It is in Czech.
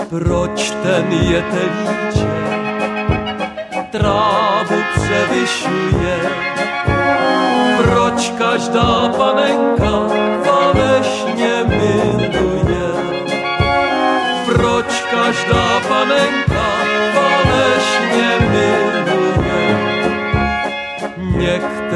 Proč ten jetelíček trávu převyšuje? Proč každá panenka falešně miluje? Proč každá panenka falešně miluje?